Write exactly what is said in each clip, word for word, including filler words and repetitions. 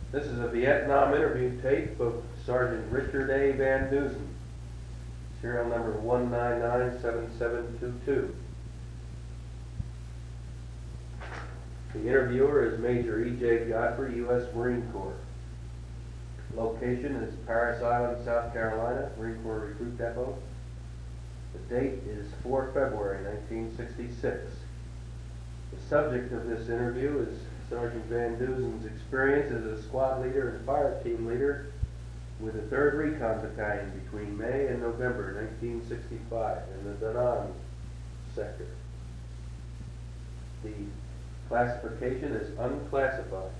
This is a Vietnam interview tape of Sergeant Richard A. Van Dusen, serial number one nine nine seven seven two two. The interviewer is Major E J Godfrey, U S Marine Corps. Location is Parris Island, South Carolina, Marine Corps Recruit Depot. The date is the fourth of February nineteen sixty-six. The subject of this interview is Sergeant Van Dusen's experience as a squad leader and fire team leader with the third Recon Battalion between May and November nineteen sixty-five in the Da Nang sector. The classification is unclassified.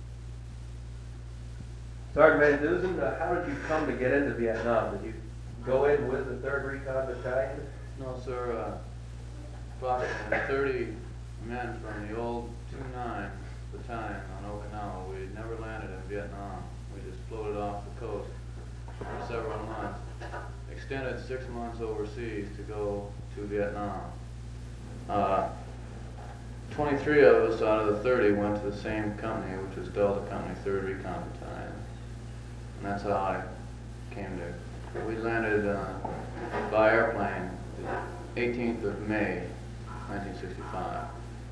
Sergeant Van Dusen, uh, how did you come to get into Vietnam? Did you go in with the third Recon Battalion? No, sir. Uh, approximately thirty men from the old two nine Battalion on Okinawa. We never landed in Vietnam. We just floated off the coast for several months. Extended six months overseas to go to Vietnam. Uh, twenty-three of us out of the thirty went to the same company, which was Delta Company, third Recon Battalion. And that's how I came to. We landed uh, by airplane the eighteenth of May, nineteen sixty-five.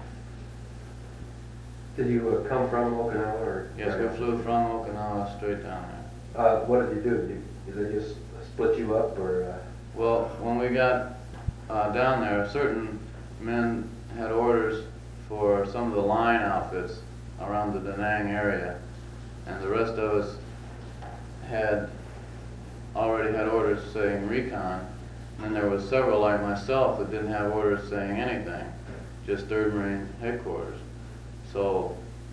Did you uh, come from Okinawa? Or Yes, we flew from Okinawa straight down there. Uh, what did you do? Did, did they just split you up, or? Uh... Well, when we got uh, down there, certain men had orders for some of the line outfits around the Da Nang area, and the rest of us had already had orders saying Recon, and then there was several like myself that didn't have orders saying anything, just third Marine headquarters. So,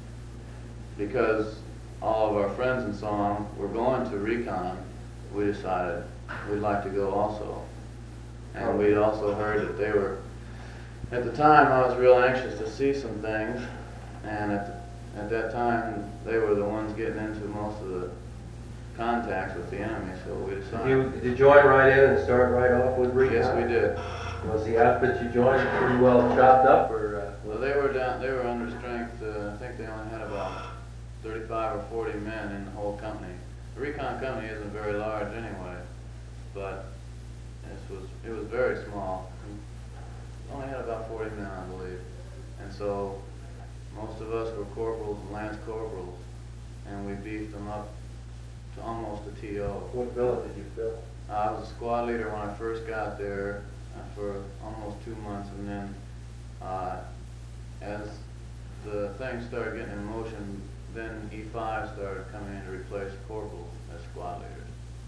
because all of our friends and so on were going to Recon, we decided we'd like to go also. And we'd also heard that they were, at the time I was real anxious to see some things, and at, the, at that time they were the ones getting into most of the contacts with the enemy, so we decided. You, did you join right in and start right off with Recon? Yes, we did. Was the outfit you joined pretty well chopped up, or? Uh, well, they were down. They were under strength. Uh, I think they only had about thirty-five or forty men in the whole company. The Recon company isn't very large anyway, but this was it was very small. We only had about forty men, I believe, and so most of us were corporals and lance corporals, and we beefed them up to almost a T O. What billet did you fill? Uh, I was a squad leader when I first got there uh, for almost two months, and then uh, as the thing started getting in motion, then E five started coming in to replace corporals as squad leaders.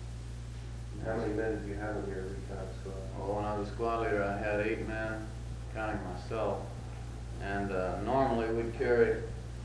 How many men did you have in your Recon squad? Well, when I was a squad leader, I had eight men, counting myself, and uh, normally we'd carry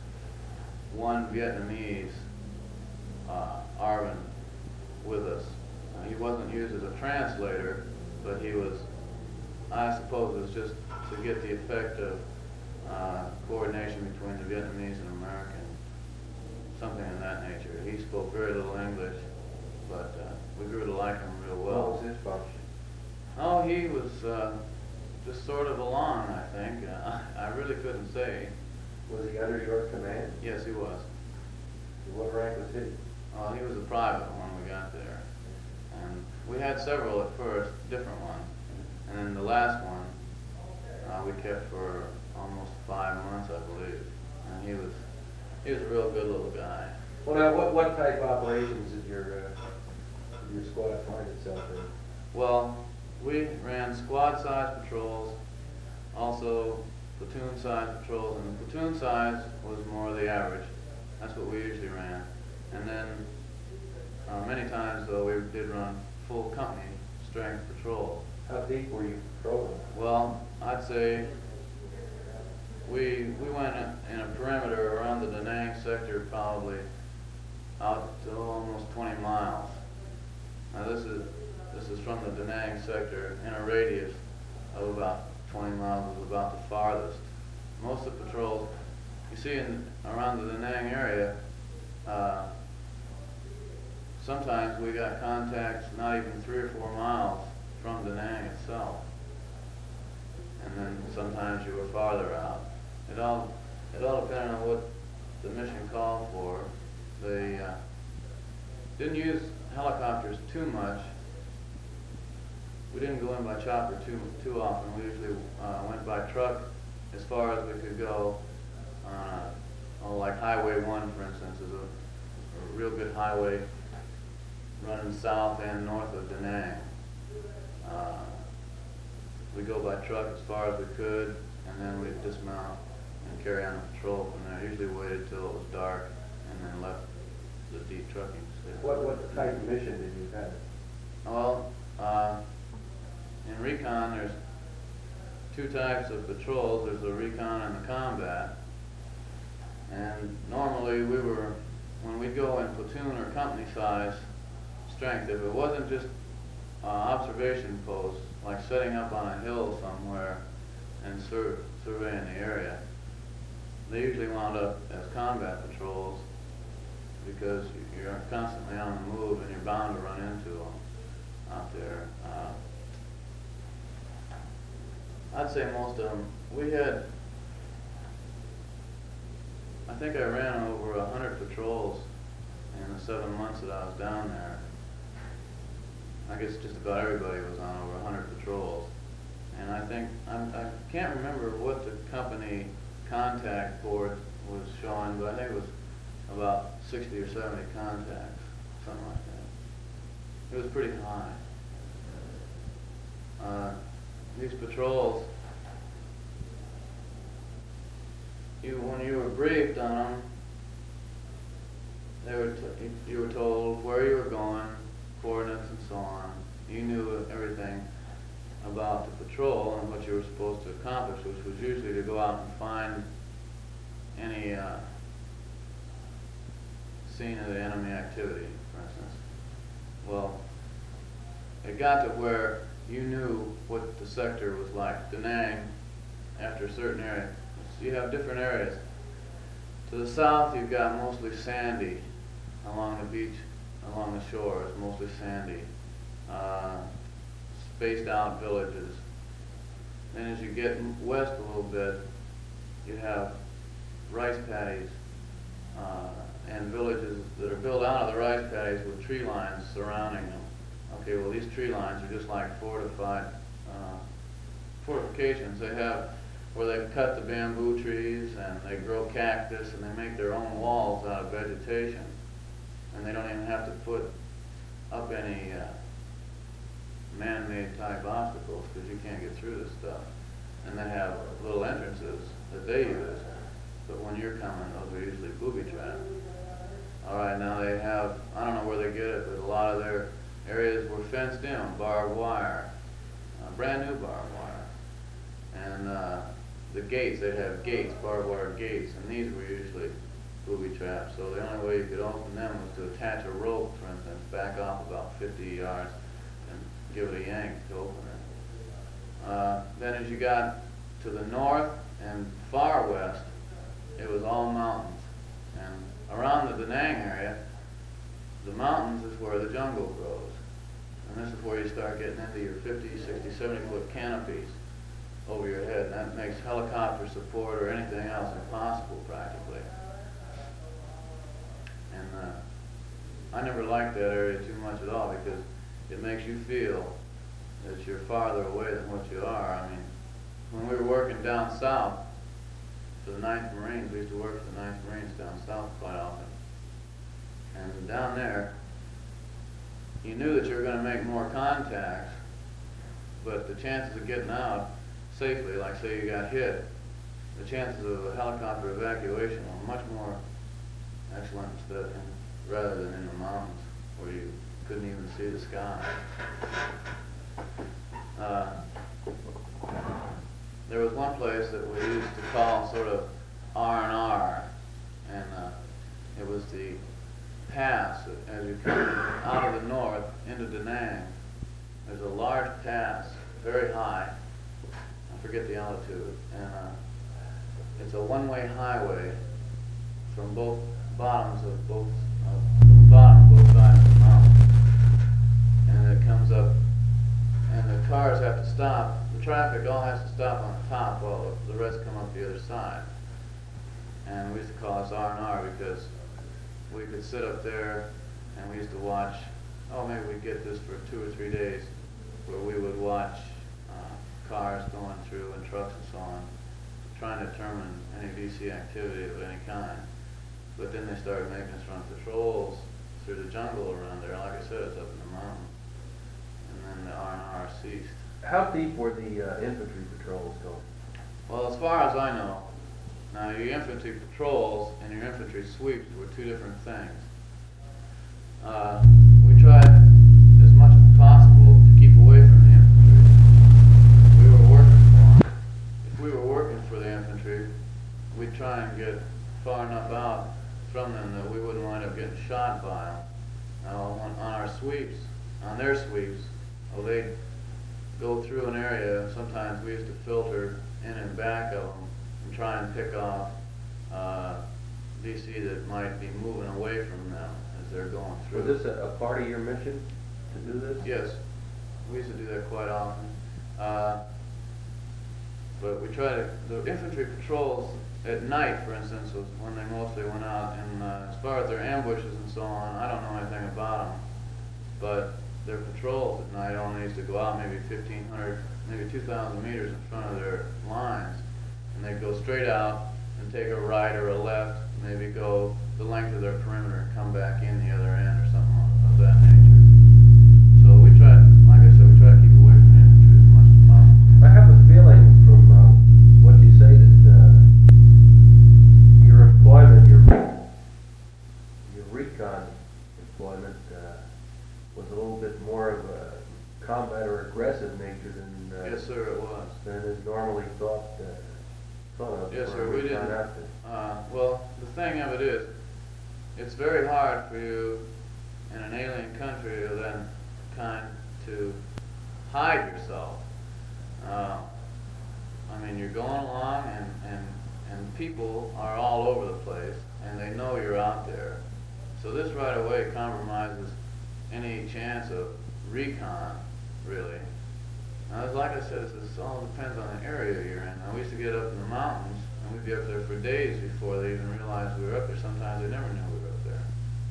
one Vietnamese, uh, Arvin, with us. Uh, he wasn't used as a translator, but he was, I suppose it was just to get the effect of uh, coordination between the Vietnamese and American, something of that nature. He spoke very little English, but uh, we grew to like him real well. What was his function? Oh, he was uh, just sort of along, I think. Uh, I really couldn't say. Was he under your command? Yes, he was. What rank was he? Uh, he was a private when we got there. And we had several at first, different ones. And then the last one, uh, we kept for almost five months, I believe. And he was, he was a real good little guy. Well, now, what, what type of operations did your, uh, your squad find itself in? Well, we ran squad-size patrols, also platoon-size patrols, and the platoon size was more the average. That's what we usually ran. And then uh, many times, though, we did run full company strength patrol. How deep were you patrolling? Well, I'd say we we went in a perimeter around the Da Nang sector, probably out to almost twenty miles. Now this is this is from the Da Nang sector in a radius of about twenty miles, is about the farthest. Most of the patrols you see in around the Da Nang area, uh, sometimes we got contacts not even three or four miles from Da Nang itself. And then sometimes you were farther out. It all it all depended on what the mission called for. they uh, didn't use helicopters too much. We didn't go in by chopper too too often. We usually uh, went by truck as far as we could go. Uh, oh, like Highway one, for instance, is a, a real good highway running south and north of Da Nang. Uh, we go by truck as far as we could, and then we'd dismount and carry on the patrol from there. Usually waited till it was dark, and then left the deep trucking. What, what type of mission did you have? Well, uh, in recon, there's two types of patrols. There's the recon and the combat. And normally we were, when we'd go in platoon or company size strength, if it wasn't just uh, observation posts, like setting up on a hill somewhere and sur surveying the area, they usually wound up as combat patrols because you're constantly on the move and you're bound to run into them out there. Uh, I'd say most of them. We had, I think I ran over a hundred patrols in the seven months that I was down there. I guess just about everybody was on over a hundred patrols. And I think, I'm, I can't remember what the company contact board was showing, but I think it was about sixty or seventy contacts, something like that. It was pretty high. Uh, these patrols, you, when you were briefed on them, they were t you were told where you were going, coordinates and so on. You knew everything about the patrol and what you were supposed to accomplish, which was usually to go out and find any uh, scene of the enemy activity, for instance. Well, it got to where you knew what the sector was like. Da Nang, after a certain area, so you have different areas. To the south, you've got mostly sandy along the beach, along the shore. It's mostly sandy, uh, spaced out villages. Then as you get west a little bit, you have rice paddies uh, and villages that are built out of the rice paddies with tree lines surrounding them. Okay, well, these tree lines are just like fortified uh, fortifications. They have where they've cut the bamboo trees and they grow cactus and they make their own walls out of vegetation. And they don't even have to put up any uh, man-made type obstacles because you can't get through this stuff. And they have little entrances that they use. But when you're coming, those are usually booby traps. All right, now they have, I don't know where they get it, but a lot of their areas were fenced in, barbed wire, uh, brand new barbed wire. And uh, the gates, they'd have gates, barbed wire gates, and these were usually booby traps. So the only way you could open them was to attach a rope, for instance, back off about fifty yards and give it a yank to open it. Uh, then as you got to the north and far west, it was all mountains. And around the Da Nang area, the mountains is where the jungle grows. And this is where you start getting into your fifty, sixty, seventy foot canopies over your head. And that makes helicopter support or anything else impossible practically. And uh, I never liked that area too much at all because it makes you feel that you're farther away than what you are. I mean, when we were working down south for the ninth Marines, we used to work for the ninth Marines down south quite often. And down there, you knew that you were going to make more contacts, but the chances of getting out safely, like say you got hit, the chances of a helicopter evacuation were much more excellent instead, rather than in the mountains where you couldn't even see the sky. Uh, there was one place that we used to call sort of R and R, and uh, it was the pass as you come out of the north into Da Nang. There's a large pass, very high. I forget the altitude, and uh, it's a one-way highway from both bottoms of both, uh, from the bottom of both sides of the mountain, and it comes up, and the cars have to stop. The traffic all has to stop on the top while the rest come up the other side. And we used to call this R and R because we could sit up there and we used to watch, oh, maybe we'd get this for two or three days, where we would watch uh, cars going through and trucks and so on, trying to determine any V C activity of any kind. But then they started making us run patrols through the jungle around there. Like I said, it's up in the mountain. And then the R and R ceased. How deep were the uh, infantry patrols going? Well, as far as I know, now your infantry patrols and your infantry sweeps were two different things. Uh, we tried as much as possible to keep away from the infantry. We were working for them. If we were working for the infantry, we'd try and get far enough out from them that we wouldn't wind up getting shot by them. Now, on, on our sweeps, on their sweeps, well, they'd go through an area. Sometimes we used to filter in and back of them and try and pick off uh, V C that might be moving away from them as they're going through. Was this a, a part of your mission to do this? Yes, we used to do that quite often. Uh, but we try to, the infantry patrols at night, for instance, was when they mostly went out. And uh, as far as their ambushes and so on, I don't know anything about them. But their patrols at night only used to go out maybe fifteen hundred, maybe two thousand meters in front of their lines. And they'd go straight out and take a right or a left, maybe go the length of their perimeter and come back in the other end or something of that nature. So we try, like I said, we try to keep away from the infantry as much as possible. I have a feeling from uh, what you say that uh, your employment, your your recon employment uh, was a little bit more of a combat or aggressive nature than uh, Yes, sir, it was. than is normally thought uh, thought of. Yes, for sir, a we recon didn't. outfit. Uh, well, the thing of it is, it's very hard for you in an alien country of that kind to hide yourself. Uh, I mean, you're going along and, and, and people are all over the place and they know you're out there. So this right away compromises any chance of recon, really. Now, it's like I said, it's, it all depends on the area you're in. Now, we used to get up in the mountains and we'd be up there for days before they even realized we were up there. Sometimes they never knew we were up there.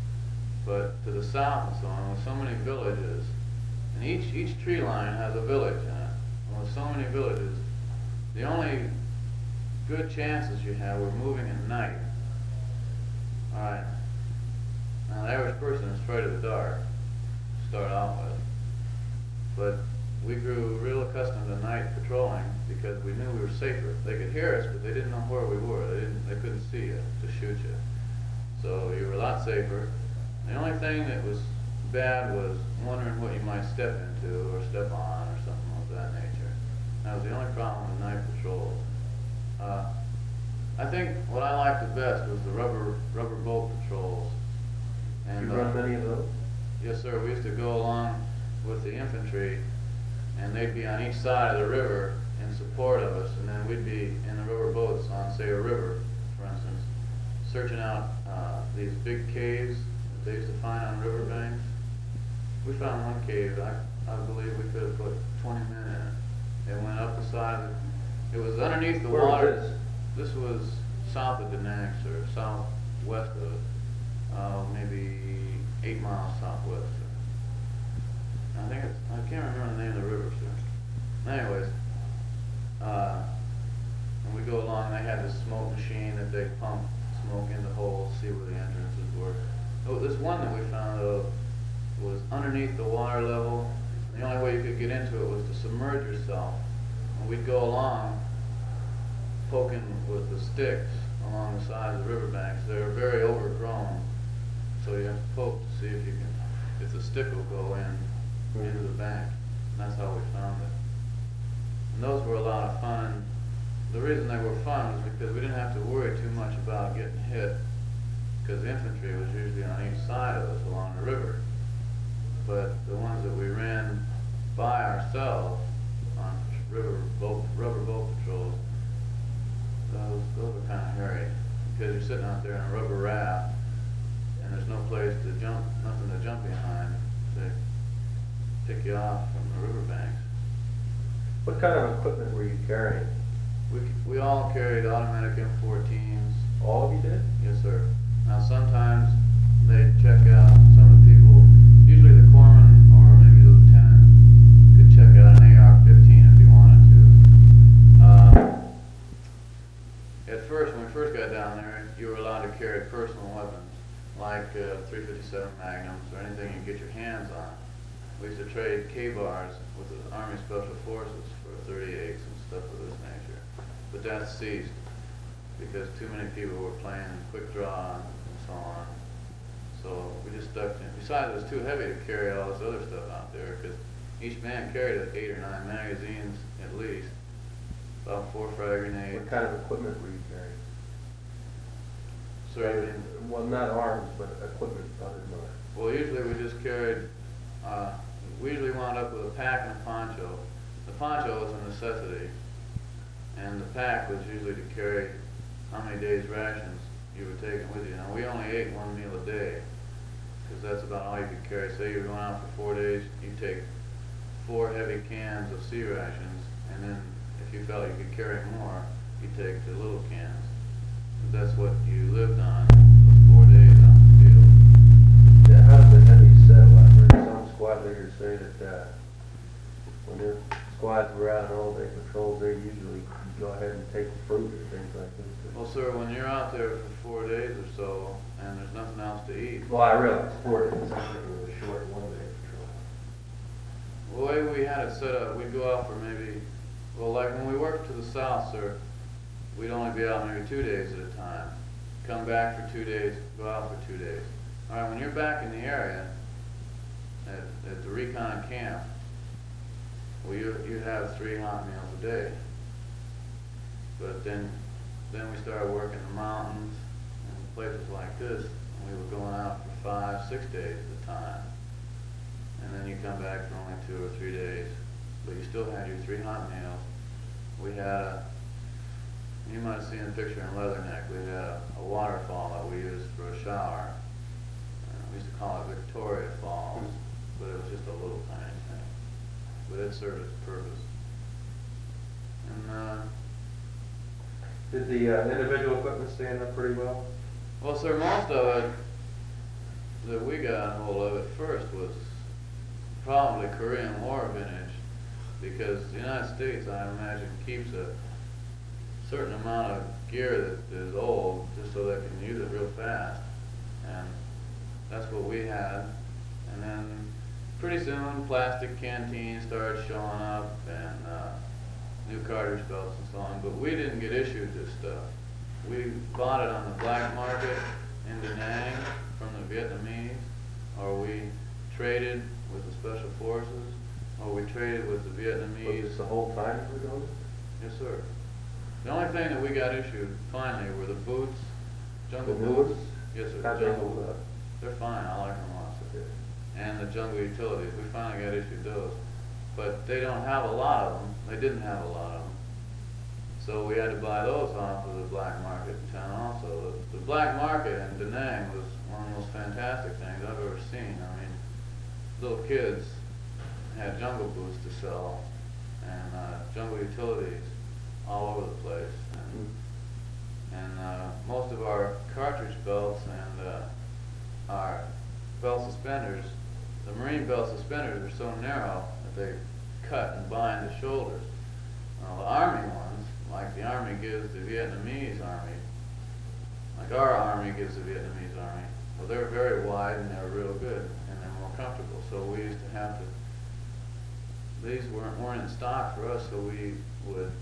But to the south and so on, with so many villages, and each, each tree line has a village in it, and with so many villages, the only good chances you have were moving at night. Alright. Now, the average person is afraid of the dark, to start out with. But we grew real accustomed to night patrolling because we knew we were safer. They could hear us, but they didn't know where we were. They didn't. They couldn't see you to shoot you. So you were a lot safer. The only thing that was bad was wondering what you might step into or step on or something of that nature. That was the only problem with night patrols. Uh, I think what I liked the best was the rubber rubber boat patrols. And you run uh, many of those? Yes, sir. We used to go along with the infantry, and they'd be on each side of the river in support of us, and then we'd be in the rubber boats on, say, a river, for instance, searching out uh, these big caves that they used to find on riverbanks. We found one cave, I, I believe we could have put twenty men in it. It went up the side of it. It was underneath the Where water. was this? This was south of Da Nang, sir, southwest of it, uh, maybe eight miles southwest, sir. I think it's, I can't remember the name of the river, sir. Anyways, uh, and we go along, they had this smoke machine that they pump smoke into holes, see where the entrances were. Oh, this one that we found uh, was underneath the water level. The only way you could get into it was to submerge yourself. And we'd go along, poking with the sticks along the sides of the riverbanks. They were very overgrown, so you have to poke to see if you can, if the stick will go in into the bank. And that's how we found it. And those were a lot of fun. The reason they were fun was because we didn't have to worry too much about getting hit, because the infantry was usually on each side of us along the river. But the ones that we ran by ourselves on river boat, rubber boat patrols, those, those were kind of hairy, because you're sitting out there in a rubber raft, and there's no place to jump, nothing to jump behind to pick you off from the riverbanks. What kind of equipment were you carrying? We, we all carried automatic M fourteens. All of you did? Yes, sir. Now sometimes they check out, some of the people, usually the corpsman or maybe the lieutenant could check out an A R fifteen if he wanted to. Uh, at first, when we first got down there, you were allowed to carry personal weapons, like uh, three fifty-seven Magnums or anything you could get your hands on. We used to trade K-bars with the Army Special Forces for thirty-eights and stuff of this nature. But that ceased because too many people were playing quick draw and so on. So we just stuck to it. Besides, it was too heavy to carry all this other stuff out there because each man carried eight or nine magazines at least, about four frag grenades. What kind of equipment were you carrying? So, Well, not arms, but equipment other than arms. well, usually we just carried, uh, we usually wound up with a pack and a poncho. The poncho was a necessity, and the pack was usually to carry how many days' rations you were taking with you. Now, we only ate one meal a day, because that's about all you could carry. Say you were going out for four days, you take four heavy cans of sea rations, and then if you felt you could carry more, you take the little cans. But that's what you lived on those four days on the field. Yeah, how did the heavies settle? I heard some squad leaders say that uh, when their squads were out on all-day patrols, they usually go ahead and take fruit or things like this. Well, sir, when you're out there for four days or so, and there's nothing else to eat, Well, I realize four days, I think it was a short one-day patrol. the way we had it set up, we'd go out for maybe, well, like when we worked to the south, sir, we'd only be out maybe two days at a time. Come back for two days, go out for two days. All right, when you're back in the area, at, at the recon camp, well, you, you have three hot meals a day. But then, then we started working the mountains and places like this, and we were going out for five, six days at a time. And then you come back for only two or three days, but you still had your three hot meals. We had a, you might have seen a picture in Leatherneck, we had a, a waterfall that we used for a shower. Uh, we used to call it Victoria Falls, but it was just a little tiny thing. But it served its purpose. And, uh, Did the uh, individual equipment stand up pretty well? well, sir, most of it that we got hold of at first was probably Korean War vintage, because the United States, I imagine, keeps a certain amount of gear that is old just so they can use it real fast. And that's what we had. And then pretty soon plastic canteens started showing up and uh, new cartridge belts and so on, but we didn't get issued this stuff. We bought it on the black market in Da Nang from the Vietnamese, or we traded with the Special Forces, or we traded with the Vietnamese. Was this the whole time you were doing it? Yes, sir. The only thing that we got issued finally were the boots, jungle The new boots. ones? Yes, sir. How'd they jungle hold boots. up? They're fine. I like them lots. Yeah. And the jungle utilities. We finally got issued those. But they don't have a lot of them. They didn't have a lot of them. So we had to buy those off of the black market in town also. The, the black market in Da Nang was one of the most fantastic things I've ever seen. I mean, little kids had jungle boots to sell and uh, jungle utilities all over the place. And, and uh, most of our cartridge belts and uh, our belt suspenders, the Marine belt suspenders are so narrow that they cut and bind the shoulders. Now, the Army ones, like the Army gives the Vietnamese Army, like our Army gives the Vietnamese Army, well, they're very wide and they're real good and they're more comfortable. So we used to have to, these weren't, weren't in stock for us, so we would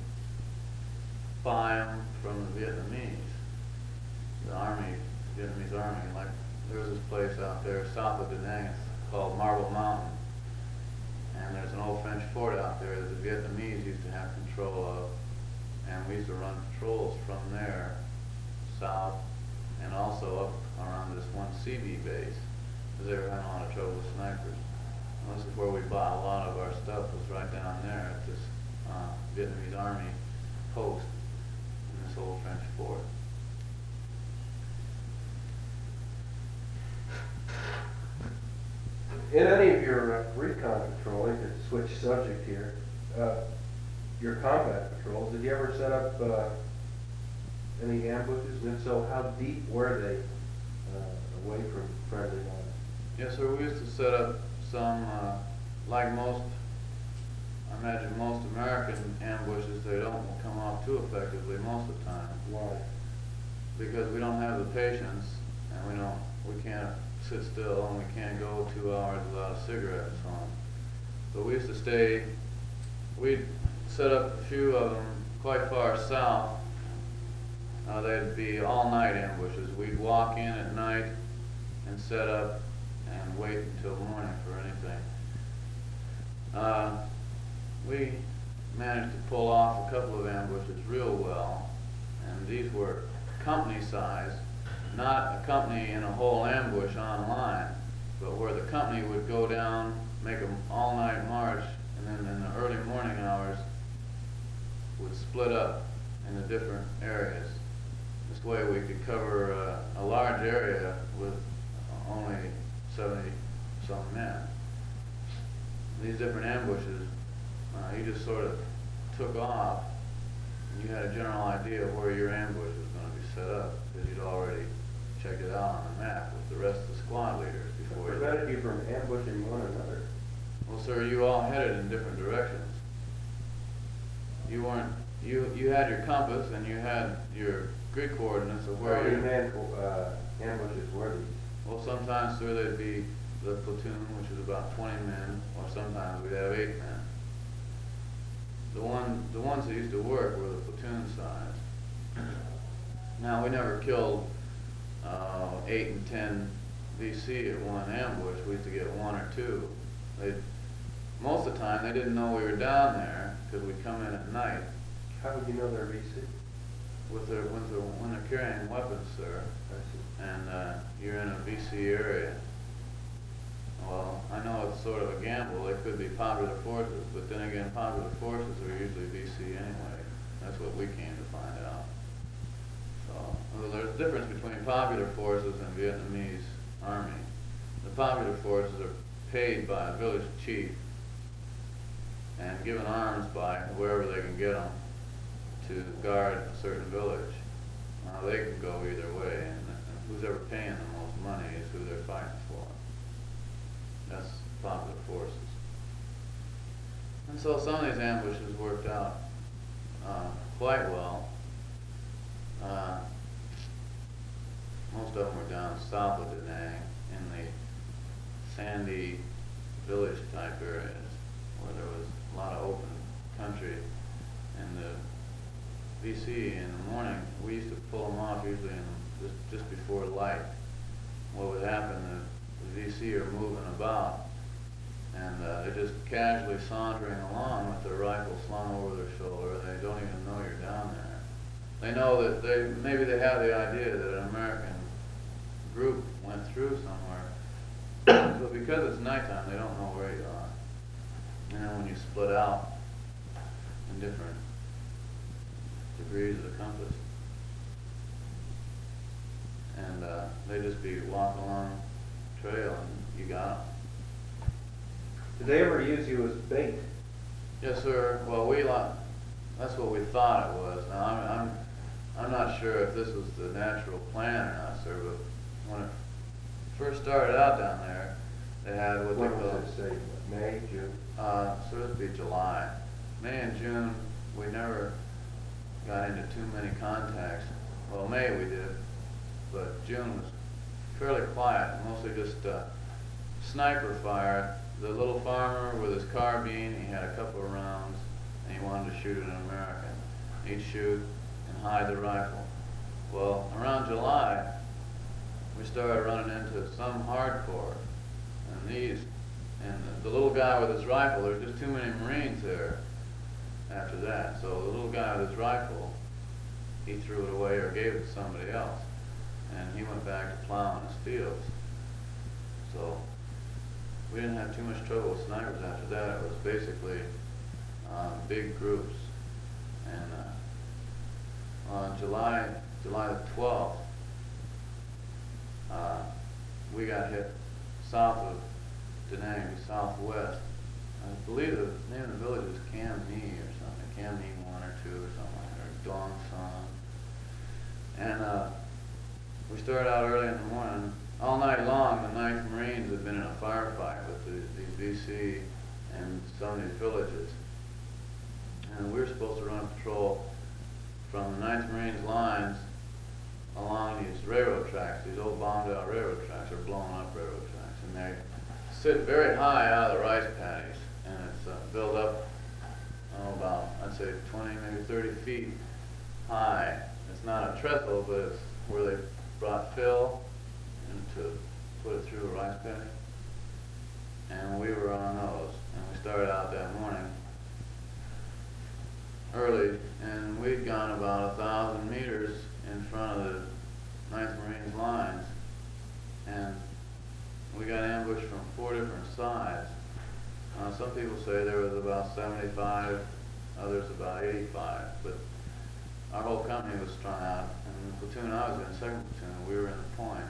buy them from the Vietnamese, the Army, Vietnamese Army. Like there was this place out there south of Da Nang, it's called Marble Mountain. And there's an old French fort out there that the Vietnamese used to have control of. And we used to run patrols from there, south, and also up around this one C B base, because they were having a lot of trouble with snipers. And this is where we bought a lot of our stuff, was right down there at this uh, Vietnamese Army post in this old French fort. In any of your uh, recon patrolling, to switch subject here, uh, your combat patrols, did you ever set up uh, any ambushes? And if so, how deep were they? Uh, away from friendly lines. Yes, sir, we used to set up some, uh, like most, I imagine most American ambushes, they don't come off too effectively most of the time. Why? Because we don't have the patience, and we don't, we can't sit still, and we can't go two hours without a cigarette or something. But we used to stay, we'd set up a few of them quite far south. Uh, they'd be all-night ambushes. We'd walk in at night and set up and wait until morning for anything. Uh, we managed to pull off a couple of ambushes real well, and these were company size, not a company in a whole ambush on line, but where the company would go down, make an all-night march, and then in the early morning hours would split up into different areas. This way we could cover uh, a large area with only seventy some men. These different ambushes, uh, you just sort of took off, and you had a general idea of where your ambush was going to be set up, because you'd already checked it out on the map with the rest of the squad leaders before What you. prevented you from ambushing one another? Well, sir, you all headed in different directions. You weren't, you, you had your compass and you had your grid coordinates of How where many you. man uh, ambushes were these? Well, sometimes, sir, they'd be the platoon, which is about twenty men, or sometimes we'd have eight men. The one, the ones that used to work were the platoon size. Now, we never killed uh, eight and ten V C at one ambush. We used to get one or two. They'd, most of the time, they didn't know we were down there because we'd come in at night. How would you know they're V C? With their, with their, when they're carrying weapons, sir, I see. and uh, you're in a V C area. Well, I know it's sort of a gamble. It could be popular forces, but then again, popular forces are usually V C anyway. That's what we came to find out. So, well, there's a difference between popular forces and Vietnamese army. The popular forces are paid by a village chief and given arms by wherever they can get them to guard a certain village. Now, they can go either way, and, and who's ever paying the most money is who they're fighting for. That's popular forces. And so some of these ambushes worked out uh, quite well. Uh, most of them were down south of Da Nang in the sandy village type areas where there was a lot of open country. And the V C in the morning, we used to pull them off usually in just, just before light. What would happen, the, the V C are moving about, and uh, they're just casually sauntering along with their rifle slung over their shoulder. They don't even know you're down there. They know that they, maybe they have the idea that an American group went through somewhere, but because it's nighttime, they don't know where you are. And then when you split out in different degrees of the compass, and uh, they just be walking along the trail and you got them. Did they ever use you as bait? Yes, sir. Well, we like, that's what we thought it was. Now, I'm, I'm, I'm not sure if this was the natural plan or not, sir, but when it first started out down there, they had what When they call, was it, say, May, June? uh, so it'd be July. May and June, we never got into too many contacts. Well, May we did, but June was fairly quiet, mostly just uh, sniper fire. The little farmer with his carbine, he had a couple of rounds, and he wanted to shoot at an American. He'd shoot and hide the rifle. Well, around July, we started running into some hardcore, and these, and the, the little guy with his rifle, there were just too many Marines there after that. So the little guy with his rifle, he threw it away or gave it to somebody else, and he went back to plowing his fields. So we didn't have too much trouble with snipers after that. It was basically um, big groups. And uh, on July, July the twelfth, uh, we got hit south of Da Nang, southwest. I believe the name of the village is Cam Ni or something, Cam Ni one or two or something like that, or Dong Son. And uh, we started out early in the morning all night long, the ninth Marines had been in a firefight with the, these V C and some of these villages. And we were supposed to run a patrol from the ninth Marines lines along these railroad tracks, these old bombed out railroad tracks, or blown up railroad tracks. And they sit very high out of the rice paddies, and it's uh, built up, oh, about, I'd say twenty, maybe thirty feet high. It's not a trestle, but it's where they brought fill and to put it through a rice paddy. And we were on those, and we started out that morning early, and we'd gone about a thousand meters in front of the ninth Marines lines, and we got ambushed from four different sides. Uh, some people say there was about seventy-five, others about eighty-five, but our whole company was strung out, and the platoon I was in, second platoon, we were in the point.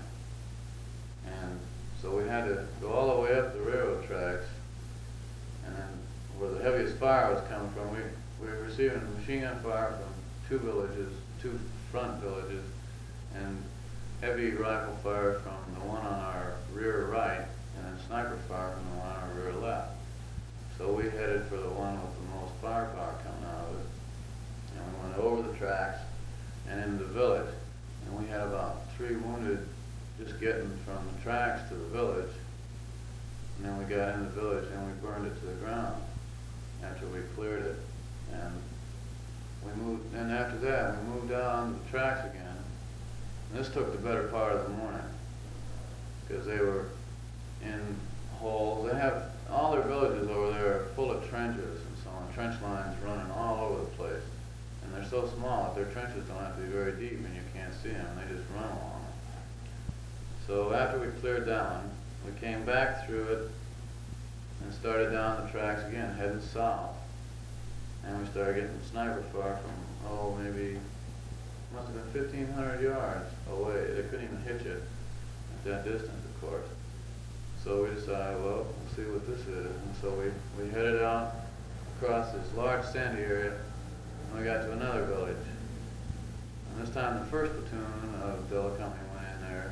And so we had to go all the way up the railroad tracks, and then where the heaviest fire was coming from, we, we were receiving machine gun fire from two villages, two front villages, and heavy rifle fire from the one on our rear right, and then sniper fire from the one on our rear left. So we headed for the one with the most firepower coming out of it. And we went over the tracks and into the village. And we had about three wounded just getting from the tracks to the village. And then we got in the village and we burned it to the ground after we cleared it. And we moved, and after that we moved out on the tracks again. And this took the better part of the morning because they were in holes. They have, all their villages over there are full of trenches and so on, trench lines running all over the place. And they're so small that their trenches don't have to be very deep and you can't see them, they just run along them. So after we cleared that one, we came back through it and started down the tracks again, heading south. And we started getting sniper fire from, oh, maybe, must have been fifteen hundred yards away. They couldn't even hit you at that distance, of course. So we decided, well, we'll see what this is. And so we, we headed out across this large sandy area, and we got to another village. And this time the first platoon of Della Company went in there,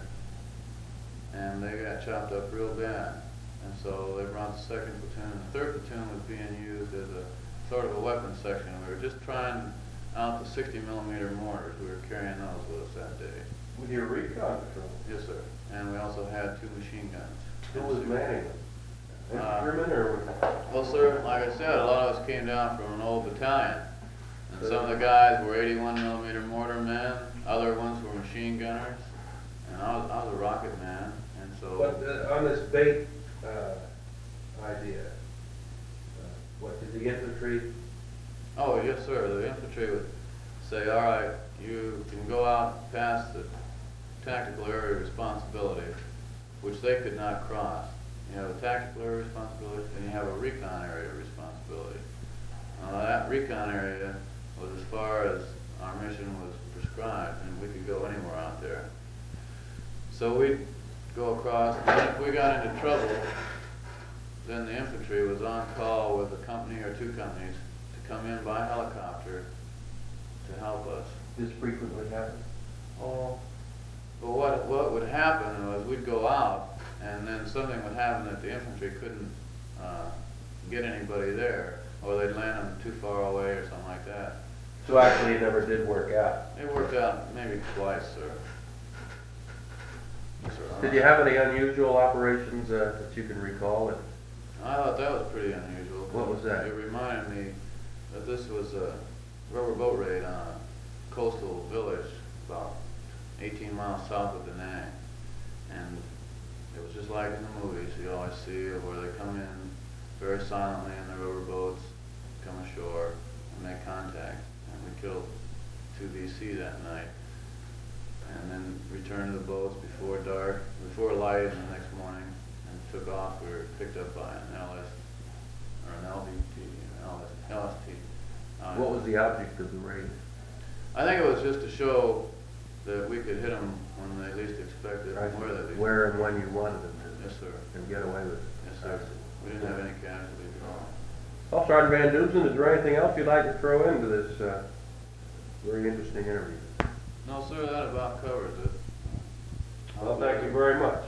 and they got chopped up real bad. And so they brought the second platoon. The third platoon was being used as a sort of a weapons section. We were just trying out the sixty millimeter mortars. We were carrying those with us that day. With your recon patrol? Yes, sir. And we also had two machine guns. Who was manning them? Uh, Infantrymen or? Well, sir, like I said, a lot of us came down from an old battalion. And some of the guys were eighty-one millimeter mortar men, other ones were machine gunners, and I was, I was a rocket man, and so... But uh, on this bait uh, idea, uh, what, did the infantry? Oh, yes, sir. The infantry would say, all right, you can go out past the tactical area of responsibility, which they could not cross. You have a tactical area of responsibility, and you have a recon area of responsibility. Uh, that recon area was as far as our mission was prescribed, and we could go anywhere out there. So we'd go across, and then if we got into trouble, then the infantry was on call with a company or two companies to come in by helicopter to help us. This frequently happens? Oh, but what, what would happen was we'd go out, and then something would happen that the infantry couldn't uh, get anybody there, or they'd land them too far away or something like that. So actually it never did work out? It worked out maybe twice, sir. Yes, sir. Did you have any unusual operations uh, that you can recall? It? I thought that was pretty unusual. What was that? It reminded me that this was a rubber boat raid on a coastal village about eighteen miles south of Da Nang. And it was just like in the movies you always see, where they come in very silently in the rubber boats, come ashore, and make contact. And we killed two V C that night. And then returned to the boats before dark, before light the next morning, and took off. We were picked up by an L S, or an L V T, an L S, L S T. Uh, What was the object of the raid? I think it was just to show that we could hit them when they least expected, Right. and where they least Where and when you wanted them to. Yes, sir. And get away with it. Yes, sir. We didn't have any casualties at all. Well, Sergeant Van Dusen, is there anything else you'd like to throw into this uh, very interesting interview? No, sir, that about covers it. Well, thank you very much.